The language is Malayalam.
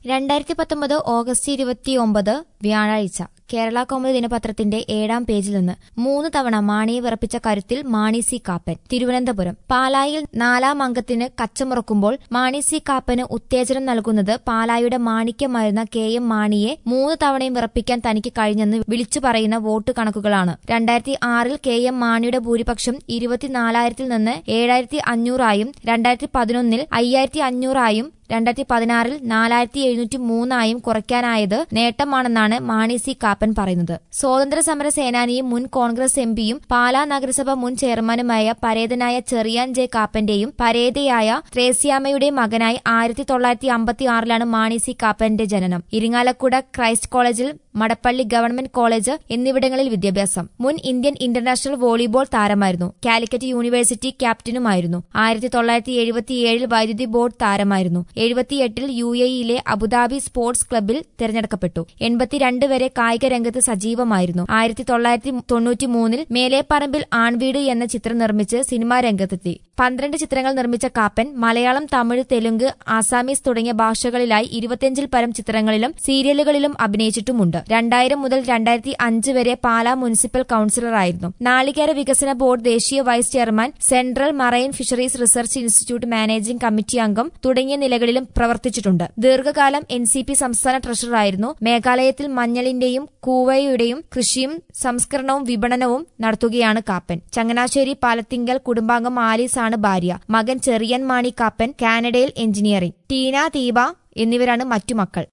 2019 ഓഗസ്റ്റ് 29 വ്യാഴാഴ്ച കേരള കൗമുദി ദിനപത്രത്തിന്റെ 7ാം പേജിൽ നിന്ന് 3 തവണ മാണിയെ വിറപ്പിച്ച കരുത്തിൽ മാണി സി കാപ്പൻ. തിരുവനന്തപുരം പാലായിൽ 4ാം അംഗത്തിന് കച്ചമുറക്കുമ്പോൾ മാണി സി കാപ്പന് ഉത്തേജനം നൽകുന്നത് പാലായുടെ മാണിക്യമായിരുന്ന KM മാണിയെ 3 തവണയും വിറപ്പിക്കാൻ തനിക്ക് കഴിഞ്ഞെന്ന് വിളിച്ചു പറയുന്ന വോട്ട് കണക്കുകളാണ്. 2006-ൽ KM മാണിയുടെ ഭൂരിപക്ഷം 24,000-ൽ നിന്ന് 7,500-ആയും 2011-ൽ 5,500-ആയും 2016-ൽ 4,703-ആയും കുറയ്ക്കാനായത് നേട്ടമാണെന്നാണ് മാണി സി കാപ്പൻ പറയുന്നത്. സ്വാതന്ത്ര്യസമര സേനാനിയും മുൻ കോൺഗ്രസ് എംപിയും പാലാ നഗരസഭ മുൻ ചെയർമാനുമായ പരേതനായ ചെറിയാൻ ജെ കാപ്പന്റെയും പരേതയായ ത്രേസ്യാമ്മയുടെയും മകനായി 1956-ലാണ് മാണി സി കാപ്പന്റെ ജനനം. ഇരിങ്ങാലക്കുട ക്രൈസ്റ്റ് കോളേജിൽ, മടപ്പള്ളി ഗവൺമെന്റ് കോളേജ് എന്നിവിടങ്ങളിൽ വിദ്യാഭ്യാസം. മുൻ ഇന്ത്യൻ ഇന്റർനാഷണൽ വോളിബോൾ താരമായിരുന്നു. കാലിക്കറ്റ് യൂണിവേഴ്സിറ്റി ക്യാപ്റ്റനുമായിരുന്നു. 1977-ൽ വൈദ്യുതി ബോർഡ് താരമായിരുന്നു. 78-ൽ UAE-യിലെ അബുദാബി സ്പോർട്സ് ക്ലബ്ബിൽ തെരഞ്ഞെടുക്കപ്പെട്ടു. 82 വരെ കായിക രംഗത്ത് സജീവമായിരുന്നു. 1993-ൽ മേലേപ്പറമ്പിൽ ആൺവീട് എന്ന ചിത്രം നിർമ്മിച്ച് സിനിമാ രംഗത്തെത്തി. 12 ചിത്രങ്ങൾ നിർമ്മിച്ച കാപ്പൻ മലയാളം, തമിഴ്, തെലുങ്ക്, ആസാമീസ് തുടങ്ങിയ ഭാഷകളിലായി 25-ൽ പരം ചിത്രങ്ങളിലും സീരിയലുകളിലും അഭിനയിച്ചിട്ടുമുണ്ട്. 2000 മുതൽ 2005 വരെ പാലാ മുനിസിപ്പൽ കൌൺസിലറായിരുന്നു. നാളികേര വികസന ബോർഡ് ദേശീയ vice chairman, central marine fisheries research institute managing committee അംഗം തുടങ്ങിയ നിലകളിലും പ്രവർത്തിച്ചിട്ടുണ്ട്. ദീർഘകാലം NCP സംസ്ഥാന ട്രഷററായിരുന്നു. മേഘാലയത്തിൽ മഞ്ഞളിന്റെയും കൂവയുടെയും കൃഷിയും സംസ്കരണവും വിപണനവും നടത്തുകയാണ് കാപ്പൻ. ചങ്ങനാശ്ശേരി പാലത്തിങ്കൽ കുടുംബാംഗം ആലീസാണ് ഭാര്യ. മകൻ ചെറിയൻ മാണി കാപ്പൻ കാനഡയിൽ എഞ്ചിനീയറിംഗ്. ടീന, ദീപ എന്നിവരാണ് മറ്റു മക്കൾ.